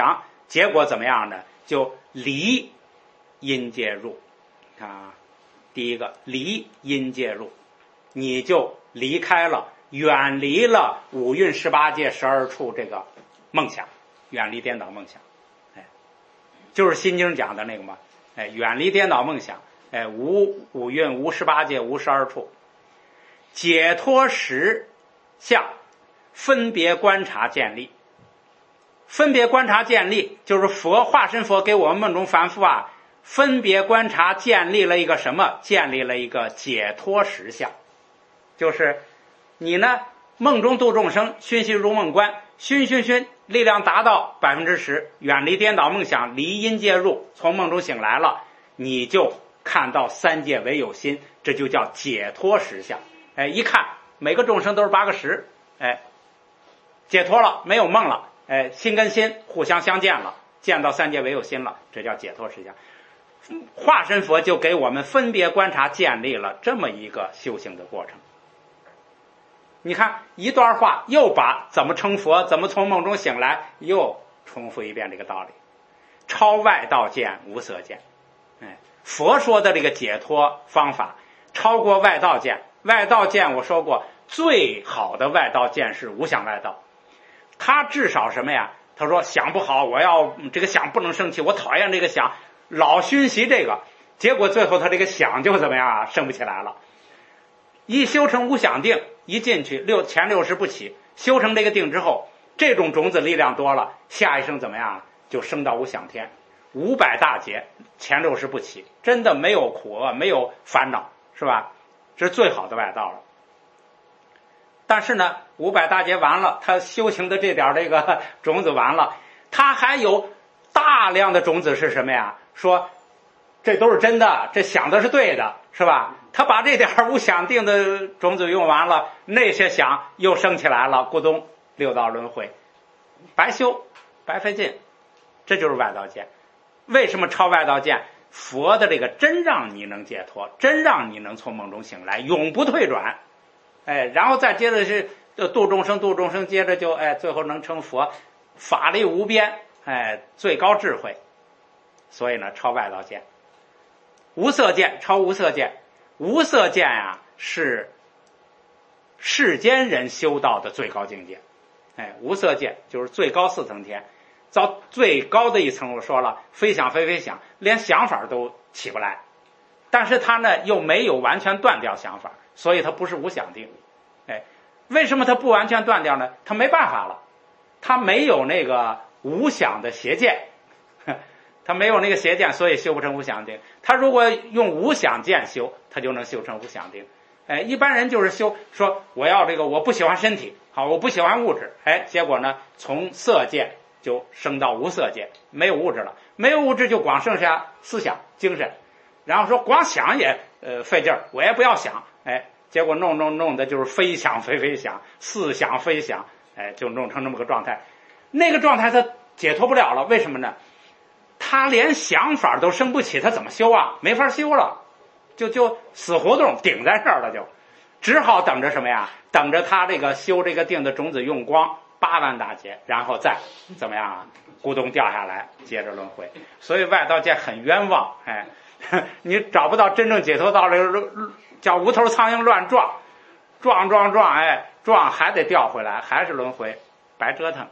结果怎么样呢？就离阴界入。看啊，第一个离阴界入，你就离开了，远离了五蕴十八界十二处这个梦想，远离颠倒梦想。哎，就是心经讲的那个嘛。哎，远离颠倒梦想。哎，无五蕴，无十八界，无十二处，解脱实相，分别观察建立。分别观察建立，就是佛化身佛给我们梦中凡夫啊，分别观察建立了一个什么？建立了一个解脱实相。就是你呢，梦中度众生，熏习如梦观，熏熏熏，力量达到百分之十，远离颠倒梦想，离阴界入，从梦中醒来了，你就看到三界唯有心，这就叫解脱实相。哎，一看每个众生都是八个十，哎，解脱了，没有梦了。哎，心跟心互相相见了，见到三界唯有心了，这叫解脱实相。化身佛就给我们分别观察建立了这么一个修行的过程。你看一段话又把怎么成佛，怎么从梦中醒来又重复一遍这个道理。超外道见，无色见。哎，佛说的这个解脱方法超过外道见。外道见我说过，最好的外道见是无想外道。他至少什么呀？他说想不好，我要这个想不能生气，我讨厌这个想，老熏习这个，结果最后他这个想就怎么样啊？升不起来了。一修成无想定，一进去六前六识不起，修成这个定之后，这种种子力量多了，下一生怎么样？就升到无想天，五百大劫，前六识不起，真的没有苦厄，没有烦恼，是吧？这是最好的外道了。但是呢，五百大劫完了，他修行的这点这个种子完了，他还有大量的种子是什么呀？说这都是真的，这想的是对的，是吧？他把这点无想定的种子用完了，那些想又升起来了，咕咚，六道轮回，白修，白费劲，这就是外道见。为什么超外道见？佛的这个真让你能解脱，真让你能从梦中醒来，永不退转。哎，然后再接着是度众生，度众生，接着就哎，最后能成佛，法力无边，哎，最高智慧。所以呢，超外道见，无色见，超无色见。无色见啊，是世间人修道的最高境界。哎，无色见就是最高四层天，到最高的一层，我说了，非想非非想，连想法都起不来。但是他呢，又没有完全断掉想法，所以他不是无想定。哎，为什么他不完全断掉呢？他没办法了，他没有那个无想的邪见，他没有那个邪见，所以修不成无想定。他如果用无想见修，他就能修成无想定。哎，一般人就是修说我要这个，我不喜欢身体，好，我不喜欢物质，哎，结果呢，从色界就升到无色界，没有物质了，没有物质就光剩下思想精神。然后说光想也呃费劲儿，我也不要想，哎，结果弄弄弄的就是非想非非想，似想非想，哎，就弄成这么个状态。那个状态他解脱不了了，为什么呢？他连想法都生不起，他怎么修啊？没法修了，就就死胡同顶在这儿了，就只好等着什么呀？等着他这个修这个定的种子用光八万大劫，然后再怎么样啊？咕咚掉下来，接着轮回。所以外道界很冤枉，哎。你找不到真正解脱道理，叫无头苍蝇乱撞，撞撞撞，哎，撞还得掉回来，还是轮回，白折腾。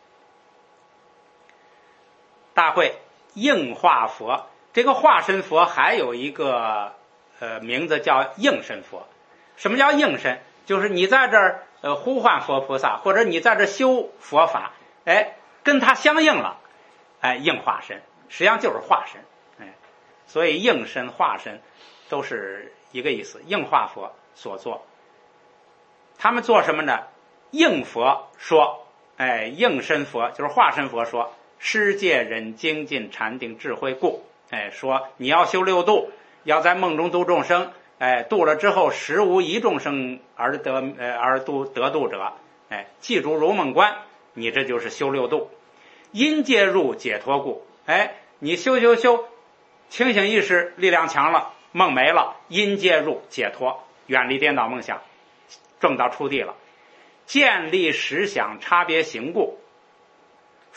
大会应化佛，这个化身佛还有一个呃名字叫应身佛。什么叫应身？就是你在这儿呃呼唤佛菩萨，或者你在这修佛法，哎，跟他相应了，哎，应化身，实际上就是化身。所以应身化身都是一个意思，应化佛所做。他们做什么呢？应佛说，哎，应身佛就是化身佛说，施戒忍精进禅定智慧故，哎，说你要修六度，要在梦中度众生，哎，度了之后实无一众生而得呃而度得度者，哎，记住如梦观，你这就是修六度。因戒入解脱故，哎，你修修修。清醒意识力量强了，梦没了，因戒入解脱，远离颠倒梦想，正到初地了。建立实想差别行故，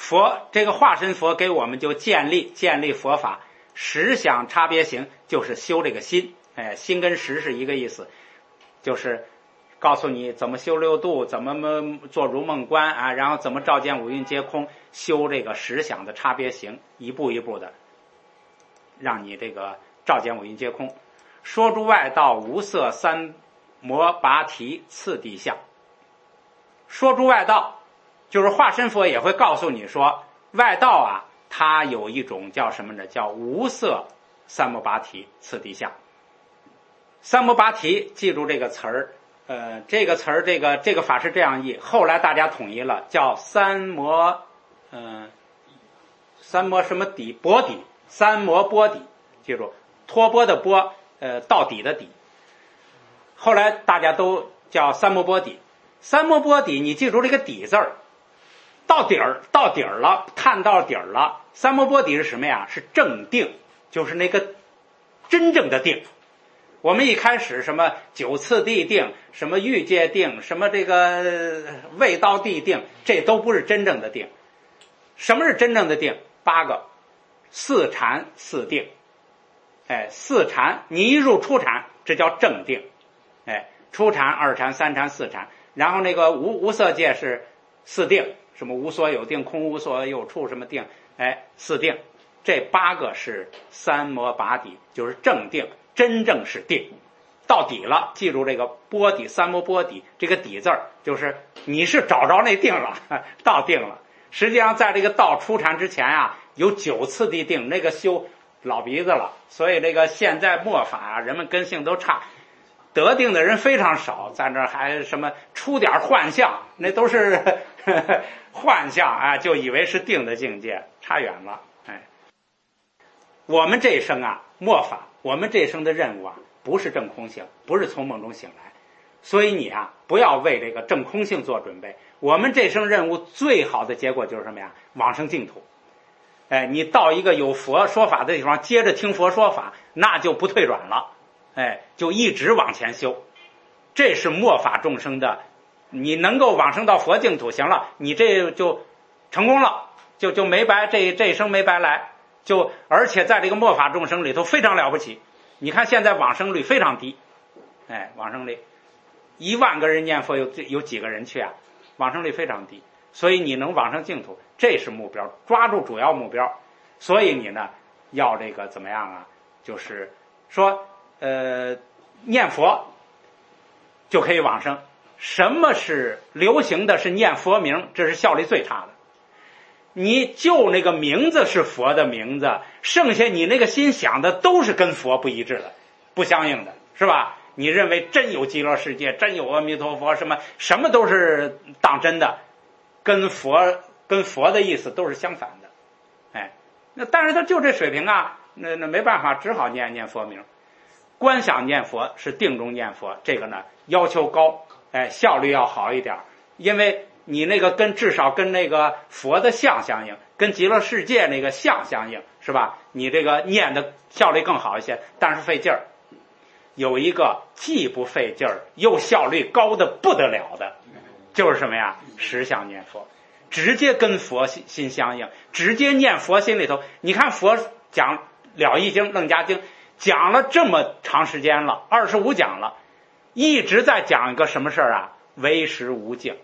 佛这个化身佛给我们就建立建立佛法，实想差别行就是修这个心，哎，心跟实是一个意思，就是告诉你怎么修六度，怎么做如梦观啊，然后怎么照见五蕴皆空，修这个实想的差别行，一步一步的让你这个照见五蕴皆空。说诸外道无色三摩拔提次第相。说诸外道就是化身佛也会告诉你说，外道啊，它有一种叫什么呢？叫无色三摩拔提次第相。三摩拔提，记住这个词儿，呃，这个词儿，这个这个法是这样译，后来大家统一了，叫三摩，嗯、呃，三摩什么底？钵底，三摩钵底，记住，托钵的钵，呃，到底的底。后来大家都叫三摩钵底。三摩钵底，你记住这个底字儿，到底儿到底儿了，探到底儿了。三摩钵底是什么呀？是正定，就是那个真正的定。我们一开始什么九次第定，什么欲界定，什么这个未到地定，这都不是真正的定。什么是真正的定？八个，四禅四定。哎，四禅，你一入初禅，这叫正定。哎，初禅、二禅、三禅、四禅。然后那个无无色界是四定，什么无所有定、空无所有处什么定，哎，四定，这八个是三摩拔底，就是正定，真正是定，到底了。记住这个钵底，三摩钵底，这个底字儿，就是你是找着那定了，到定了。实际上在这个到初禅之前啊，有九次第定，那个修老鼻子了。所以这个现在末法啊，人们根性都差。得定的人非常少，在那还什么出点幻象，那都是呵呵幻象啊，就以为是定的境界，差远了。哎，我们这一生啊，末法，我们这一生的任务啊，不是证空性，不是从梦中醒来，所以你啊，不要为这个证空性做准备。我们这生任务最好的结果就是什么呀？往生净土。哎，你到一个有佛说法的地方，接着听佛说法，那就不退转了。哎，就一直往前修，这是末法众生的。你能够往生到佛净土，行了，你这就成功了，就就没白这这一生没白来，就而且在这个末法众生里头非常了不起。你看现在往生率非常低，哎，往生率一万个人念佛有有几个人去啊？往生率非常低，所以你能往生净土，这是目标，抓住主要目标。所以你呢，要这个怎么样啊？就是说。呃，念佛就可以往生。什么是流行的？是念佛名，这是效率最差的。你就那个名字是佛的名字，剩下你那个心想的都是跟佛不一致的，不相应的，是吧？你认为真有极乐世界，真有阿弥陀佛，什么什么都是当真的，跟佛跟佛的意思都是相反的。哎，那但是他就这水平啊，那那没办法，只好念念佛名。观想念佛是定中念佛，这个呢要求高，哎，效率要好一点，因为你那个跟至少跟那个佛的相相应，跟极乐世界那个相相应，是吧？你这个念的效率更好一些，但是费劲儿。有一个既不费劲儿又效率高的不得了的，就是什么呀？实相念佛，直接跟佛心相应，直接念佛心里头。你看佛讲了义经、楞伽经。讲了这么长时间了，二十五讲了，一直在讲一个什么事儿啊？唯识无境。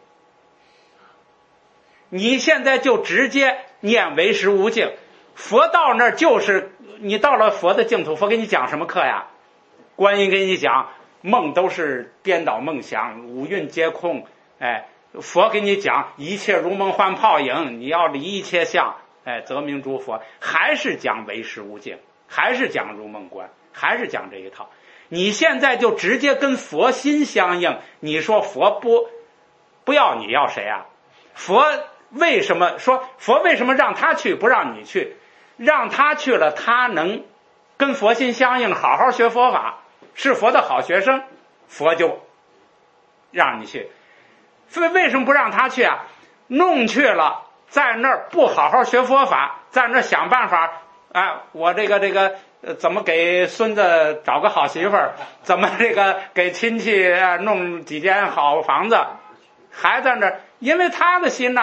你现在就直接念唯识无境，佛到那儿就是你到了佛的净土，佛给你讲什么课呀？观音给你讲梦都是颠倒梦想，五蕴皆空。哎，佛给你讲一切如梦幻泡影，你要离一切相，哎，则名诸佛，还是讲唯识无境。还是讲如梦观，还是讲这一套。你现在就直接跟佛心相应，你说佛不不要你要谁啊？佛为什么说佛为什么让他去不让你去？让他去了，他能跟佛心相应，好好学佛法，是佛的好学生，佛就让你去。所以为什么不让他去啊？弄去了，在那儿不好好学佛法，在那儿想办法。哎，我这个这个、呃、怎么给孙子找个好媳妇儿？怎么这个给亲戚、啊、弄几间好房子？还在那儿，因为他的心呐、啊，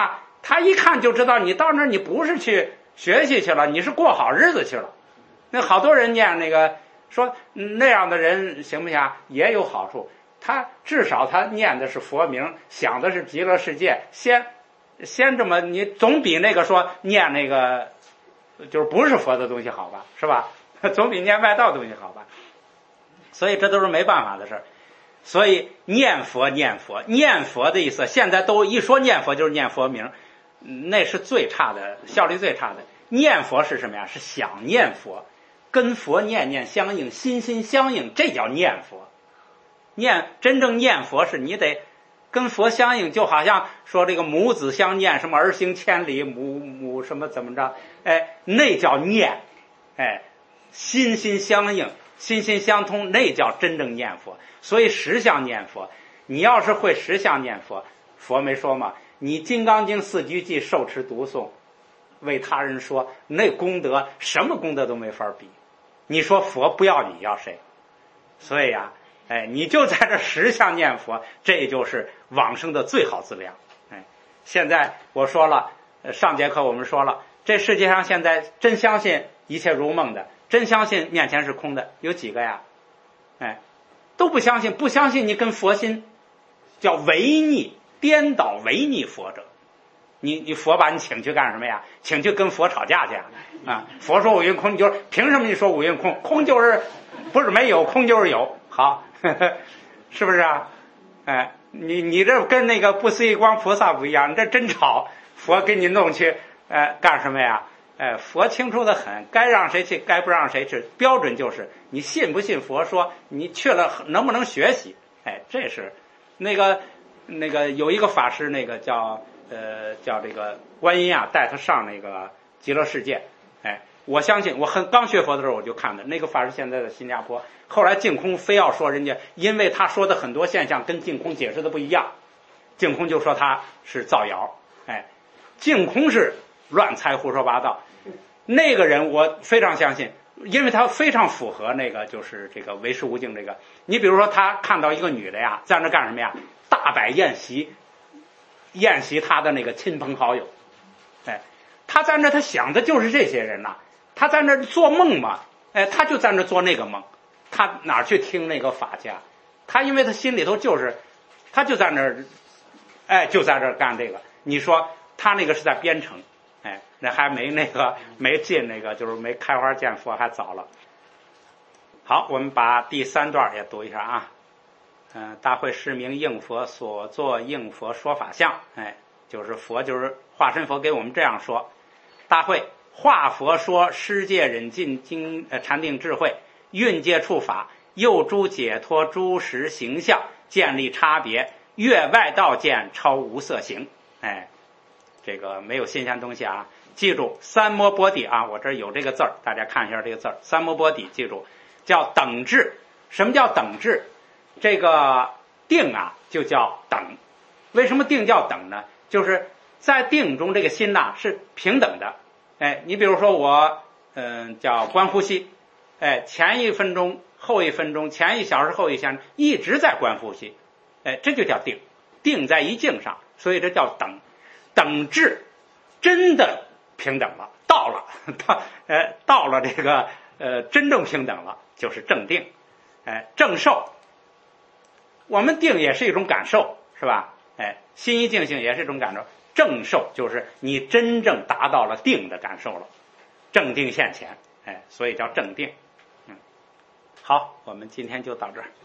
他一看就知道你到那儿你不是去学习去了，你是过好日子去了。那好多人念那个说那样的人行不行？也有好处，他至少他念的是佛名，想的是极乐世界，先先这么，你总比那个说念那个就是不是佛的东西好吧，是吧？总比念外道的东西好吧。所以这都是没办法的事儿。所以念佛念佛念佛的意思，现在都一说念佛就是念佛名，那是最差的，效率最差的。念佛是什么呀？是想念佛，跟佛念念相应，心心相应，这叫念佛。念真正念佛是你得跟佛相应，就好像说这个母子相念，什么儿行千里，母母什么怎么着，哎，那叫念，哎，心心相应，心心相通，那叫真正念佛。所以实相念佛，你要是会实相念佛，佛没说吗？你《金刚经》四句偈受持读诵，为他人说，那功德什么功德都没法比。你说佛不要你要谁？所以啊，哎，你就在这实相念佛，这就是往生的最好资粮。哎，现在我说了，上节课我们说了，这世界上现在真相信一切如梦的，真相信面前是空的，有几个呀？哎，都不相信，不相信你跟佛心叫违逆、颠倒违逆佛者。你你佛把你请去干什么呀？请去跟佛吵架去啊！啊，佛说五蕴空，你就凭什么你说五蕴空？空就是不是没有，空就是有。好，呵呵，是不是啊？哎，你你这跟那个不思议光菩萨不一样，你这真吵，佛给你弄去，哎，干什么呀？哎，佛清楚的很，该让谁去，该不让谁去，标准就是你信不信佛说，你去了能不能学习？哎，这是那个那个有一个法师，那个叫呃叫这个观音啊，带他上那个极乐世界。哎，我相信，我很刚学佛的时候我就看的那个法师，现在在新加坡。后来净空非要说人家，因为他说的很多现象跟净空解释的不一样，净空就说他是造谣。哎，净空是乱猜胡说八道。那个人我非常相信，因为他非常符合那个就是这个唯识无境这个。你比如说他看到一个女的呀，在那干什么呀？大摆宴席，宴席他的那个亲朋好友。哎，他在那他想的就是这些人呐、啊，他在那做梦嘛，哎，他就在那做那个梦，他哪去听那个法家？他因为他心里头就是，他就在那儿，哎，就在这干这个。你说他那个是在编程。哎，那还没那个没进那个，就是没开花见佛还早了。好，我们把第三段也读一下啊。嗯、呃，大会释明应佛所作应佛说法相，哎，就是佛就是化身佛给我们这样说。大会化佛说世界忍尽经呃禅定智慧，蕴界处法，诱诸解脱诸实形象，建立差别，越外道见超无色形。哎。这个没有新鲜东西啊，记住三摩波底啊，我这有这个字儿，大家看一下这个字儿，三摩波底，记住叫等至。什么叫等至？这个定啊就叫等。为什么定叫等呢？就是在定中这个心呐、啊、是平等的。哎，你比如说我嗯、呃、叫观呼吸，哎，前一分钟后一分钟，前一小时后一小时一直在观呼吸，哎，这就叫定，定在一境上，所以这叫等。等至真的平等了，到了到呃到了这个呃真正平等了，就是正定。哎，正受，我们定也是一种感受，是吧？哎，心一定性也是一种感受。正受就是你真正达到了定的感受了，正定现前，哎，所以叫正定。嗯，好，我们今天就到这儿。